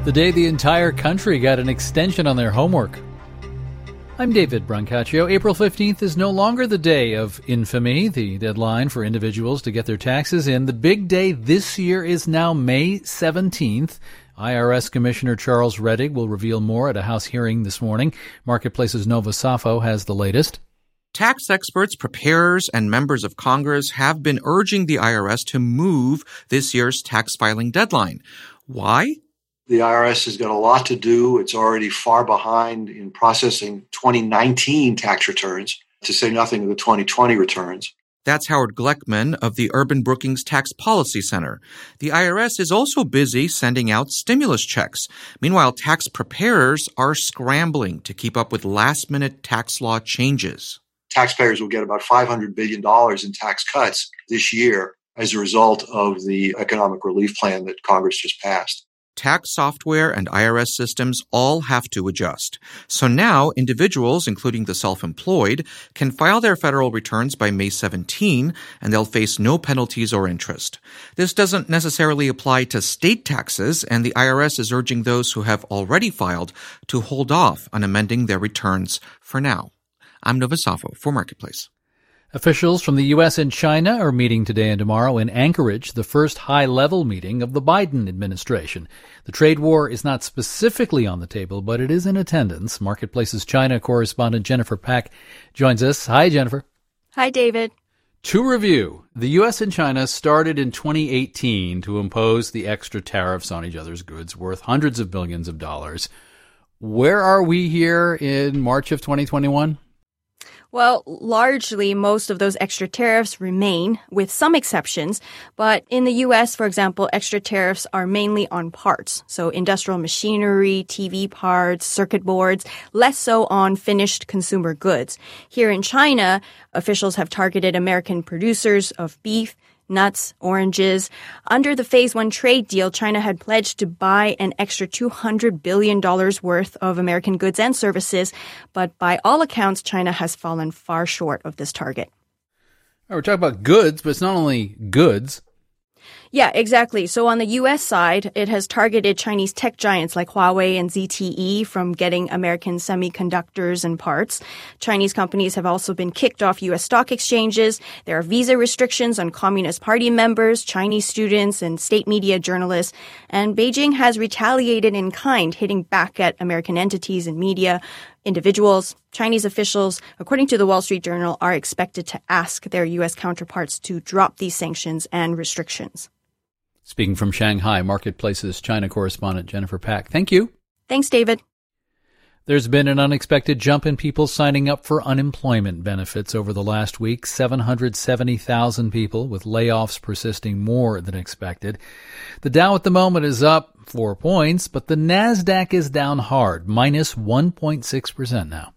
the day the entire country got an extension on their homework. I'm David Brancaccio. April 15th is no longer the day of infamy, the deadline for individuals to get their taxes in. The big day this year is now May 17th. IRS Commissioner Charles Rettig will reveal more at a House hearing this morning. Marketplace's Nova Safo has the latest. Tax experts, preparers, and members of Congress have been urging the IRS to move this year's tax filing deadline. Why? The IRS has got a lot to do. It's already far behind in processing 2019 tax returns, to say nothing of the 2020 returns. That's Howard Gleckman of the Urban Brookings Tax Policy Center. The IRS is also busy sending out stimulus checks. Meanwhile, tax preparers are scrambling to keep up with last-minute tax law changes. Taxpayers will get about $500 billion in tax cuts this year as a result of the economic relief plan that Congress just passed. Tax software and IRS systems all have to adjust. So now individuals, including the self-employed, can file their federal returns by May 17, and they'll face no penalties or interest. This doesn't necessarily apply to state taxes, and the IRS is urging those who have already filed to hold off on amending their returns for now. I'm Nova Safo for Marketplace. Officials from the U.S. and China are meeting today and tomorrow in Anchorage, the first high-level meeting of the Biden administration. The trade war is not specifically on the table, but it is in attendance. Marketplace's China correspondent Jennifer Pack joins us. Hi, Jennifer. Hi, David. To review, the U.S. and China started in 2018 to impose the extra tariffs on each other's goods worth hundreds of billions of dollars. Where are we here in March of 2021? Well, largely, most of those extra tariffs remain, with some exceptions. But in the U.S., for example, extra tariffs are mainly on parts. So industrial machinery, TV parts, circuit boards, less so on finished consumer goods. Here in China, officials have targeted American producers of beef, nuts, oranges. Under the Phase 1 trade deal, China had pledged to buy an extra $200 billion worth of American goods and services. But by all accounts, China has fallen far short of this target. We're talking about goods, but it's not only goods. Yeah, exactly. So on the U.S. side, it has targeted Chinese tech giants like Huawei and ZTE from getting American semiconductors and parts. Chinese companies have also been kicked off U.S. stock exchanges. There are visa restrictions on Communist Party members, Chinese students, and state media journalists. And Beijing has retaliated in kind, hitting back at American entities and media. Individuals, Chinese officials, according to the Wall Street Journal, are expected to ask their U.S. counterparts to drop these sanctions and restrictions. Speaking from Shanghai, Marketplace's China correspondent Jennifer Pack. Thank you. Thanks, David. There's been an unexpected jump in people signing up for unemployment benefits over the last week. 770,000 people, with layoffs persisting more than expected. The Dow at the moment is up 4 points, but the NASDAQ is down hard, minus 1.6% now.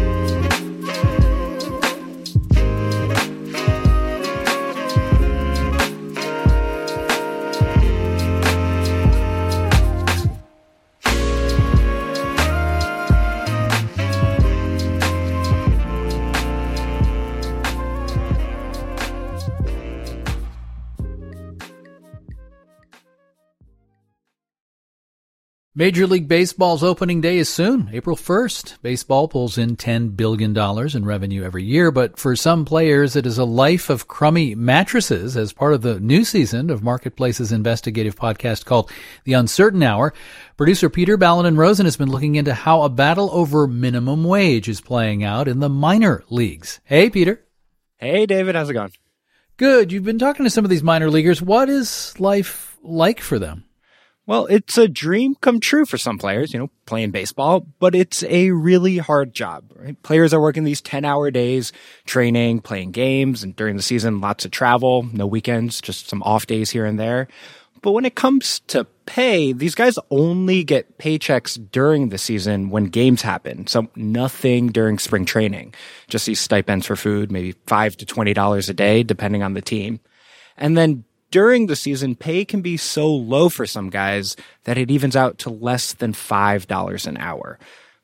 Major League Baseball's opening day is soon, April 1st. Baseball pulls in $10 billion in revenue every year, but for some players, it is a life of crummy mattresses. As part of the new season of Marketplace's investigative podcast called The Uncertain Hour, producer Peter Balonen-Rosen has been looking into how a battle over minimum wage is playing out in the minor leagues. Hey, Peter. Hey, David. How's it going? Good. You've been talking to some of these minor leaguers. What is life like for them? Well, it's a dream come true for some players, playing baseball, but it's a really hard job, right? Players are working these 10-hour days, training, playing games, and during the season, lots of travel, no weekends, just some off days here and there. But when it comes to pay, these guys only get paychecks during the season when games happen. So nothing during spring training. Just these stipends for food, maybe $5 to $20 a day, depending on the team. And then during the season, pay can be so low for some guys that it evens out to less than $5 an hour,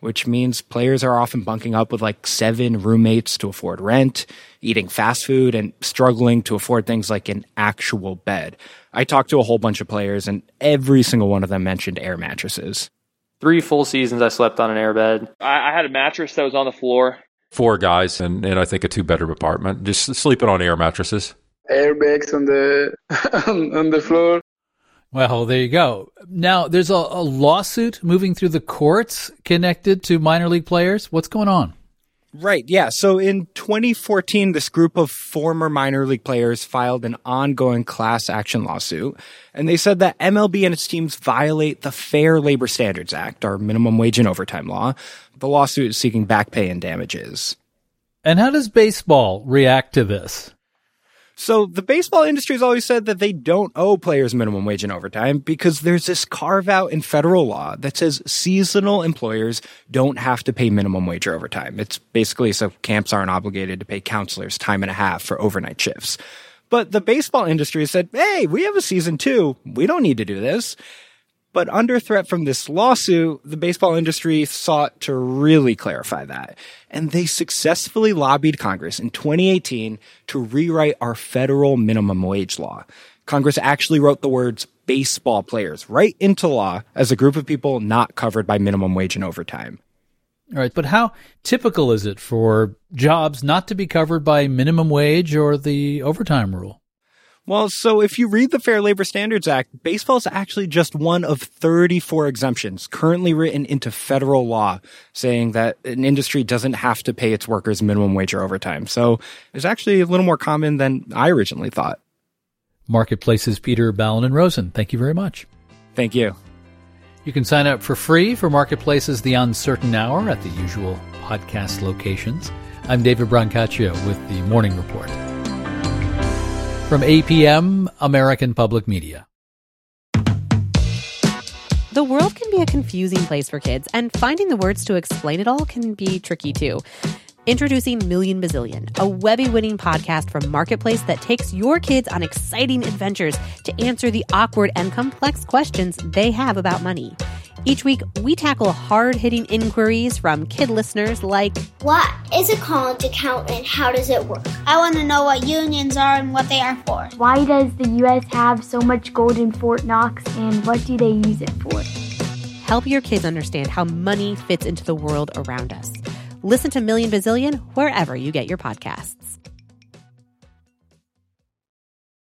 which means players are often bunking up with like 7 roommates to afford rent, eating fast food, and struggling to afford things like an actual bed. I talked to a whole bunch of players, and every single one of them mentioned air mattresses. 3 full seasons I slept on an airbed. I had a mattress that was on the floor. 4 guys and I think a 2-bedroom apartment, just sleeping on air mattresses. Airbags on the on the floor. Well, there you go. Now, there's a lawsuit moving through the courts connected to minor league players. What's going on? Right, yeah. So in 2014, this group of former minor league players filed an ongoing class action lawsuit, and they said that MLB and its teams violate the Fair Labor Standards Act, our minimum wage and overtime law. The lawsuit is seeking back pay and damages. And how does baseball react to this? So the baseball industry has always said that they don't owe players minimum wage and overtime because there's this carve-out in federal law that says seasonal employers don't have to pay minimum wage or overtime. It's basically so camps aren't obligated to pay counselors time and a half for overnight shifts. But the baseball industry said, hey, we have a season too. We don't need to do this. But under threat from this lawsuit, the baseball industry sought to really clarify that. And they successfully lobbied Congress in 2018 to rewrite our federal minimum wage law. Congress actually wrote the words baseball players right into law as a group of people not covered by minimum wage and overtime. All right, but how typical is it for jobs not to be covered by minimum wage or the overtime rule? Well, so if you read the Fair Labor Standards Act, baseball is actually just one of 34 exemptions currently written into federal law saying that an industry doesn't have to pay its workers minimum wage or overtime. So it's actually a little more common than I originally thought. Marketplace's Peter Balonen-Rosen, thank you very much. Thank you. You can sign up for free for Marketplace's The Uncertain Hour at the usual podcast locations. I'm David Brancaccio with the Morning Report. From APM, American Public Media. The world can be a confusing place for kids, and finding the words to explain it all can be tricky too. Introducing Million Bazillion, a Webby-winning podcast from Marketplace that takes your kids on exciting adventures to answer the awkward and complex questions they have about money. Each week, we tackle hard-hitting inquiries from kid listeners like, what is a college account and how does it work? I want to know what unions are and what they are for. Why does the U.S. have so much gold in Fort Knox and what do they use it for? Help your kids understand how money fits into the world around us. Listen to Million Bazillion wherever you get your podcasts.